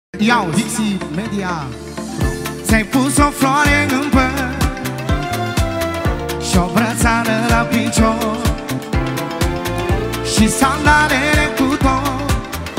Iau, Dixie Media. Ți-ai pus o floare în păr și o brățară la picior și sandalele cu tot,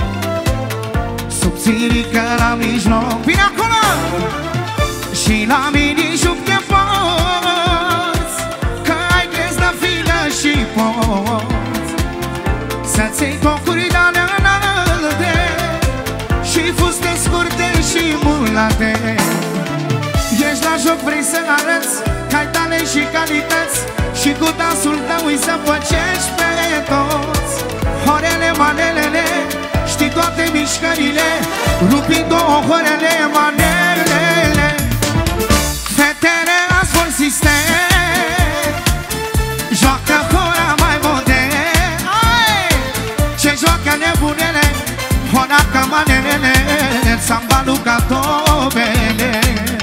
subțirică la mijloc. Vine acolo! Și la minișup te poți, că ai crezi la filă și poți să-ți iei tocuri de-alea înalte și fuste scurte și mulate. Ești la joc, vrei să arăți că ai talent și calități și cu dansul tău îi să păcești pe toți. Horele, manelele, știi toate mișcările, rupi două horele, manelele. Fetele azi vor sistem, joacă hora mai modern. Ce joacă nebunele, hora ca manelele, samba Luca Tobele.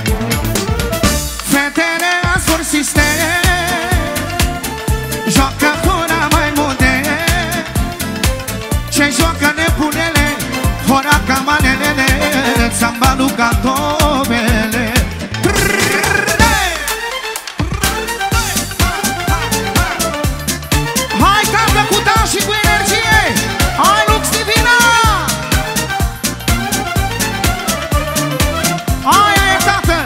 Fetele azi vor sistem, joacă hora mai modern. Ce joacă nebunele, hora ca manelele, samba Luca Tobele. Hai, cântă cu dans și cu energie! Hai, Lux Divina! Aia e, tată!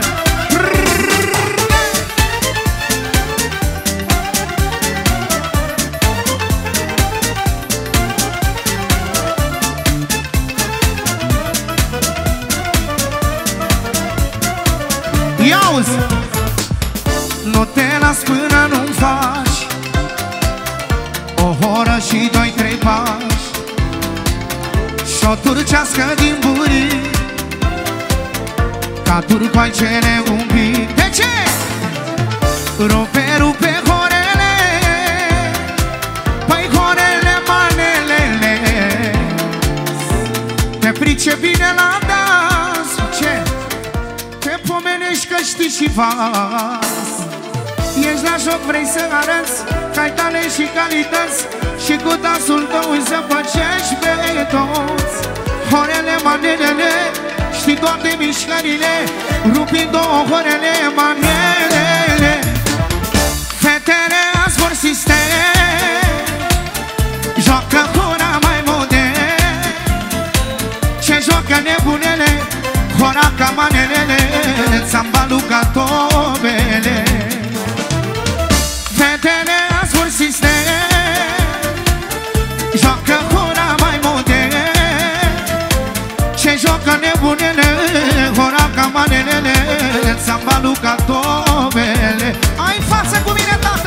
Ia-uzi! Nu te las până nu-mi faci o horă și doi-trei pași și o turcească din burii ca turcoaicele un pic. De ce? Rupe horele, păi horele, manelele. Te price bine la dans. Ce? Te pomenești că știi și vas. Ești la joc, vrei să arăți că ai talent și calități și cu dansul tău îi să păcești pe toți. Horele, manelele, știi toate mișcările, rupi două horele, manelele. Fetele azi vor sistem, joacă hora mai modern. Ce joacă nebunele, hora ca manelele, samba Luca Tobele. Fetele azi vor sistem, joacă hora mai modern. Ce joacă nebunele, hora ca manelele, samba Luca Tobele. Ai în față cu mine, tată!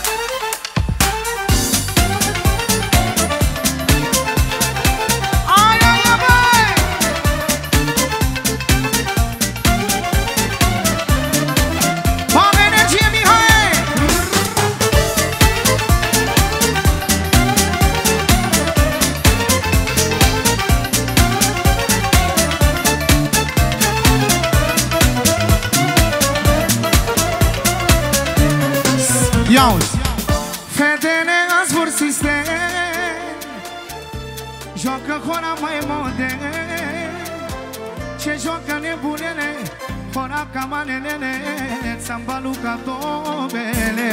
Iauzi! Fetele azi vor sistem, joacă hora mai modern. Ce joacă nebunele, hora ca manelele, samba Luca Tobele.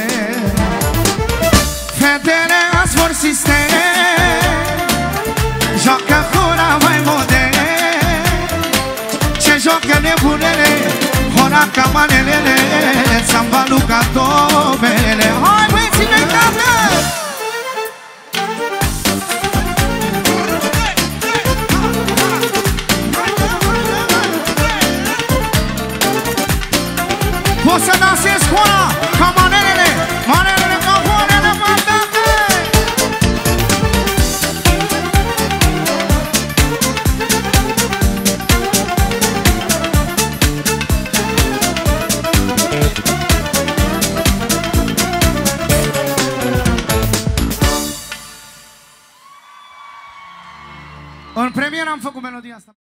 Fetele azi vor sistem, joacă hora mai modern. Ce joacă nebunele, hora ca manelele, samba Luca Tobele. Hai, băieții mei, tată! Poți să dansezi hora ca manelele, manelele ca horele, mă, tată! În premieră am făcut melodia asta.